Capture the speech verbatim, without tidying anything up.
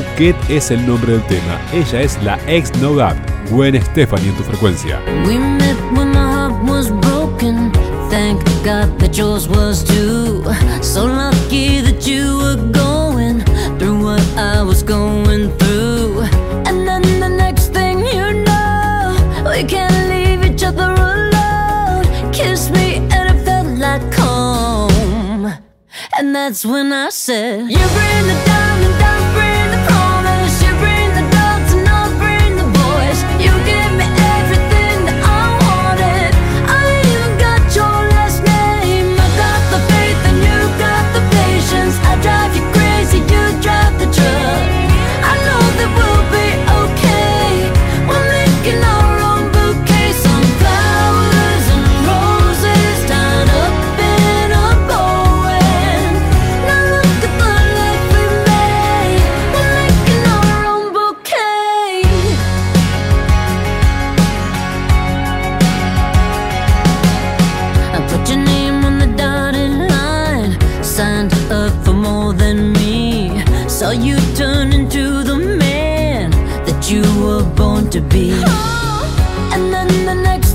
Bouquet es el nombre del tema. Ella es la ex No Doubt, Gwen Stefani en tu frecuencia. We met when my heart was broken. Thank God that yours was too. So lucky that you were going through what I was going through. And then the next thing you know, we can't leave each other alone. Kiss me and it felt like home. And that's when I said, you bring the diamond, I'll bring the promise. You bring the dogs and I'll bring the boys. You give me everything that I wanted. I even got your last name. I got the faith and you got the patience. I drive you crazy, you drive the truck. I know that we'll be okay. We're making our own bouquet. Some flowers and roses tied up in a bow. And now look at the life we made. We're making our own bouquet. I put your name on the dotted line, signed up for more than me. Saw you turn into the man that you were born to be. And then the next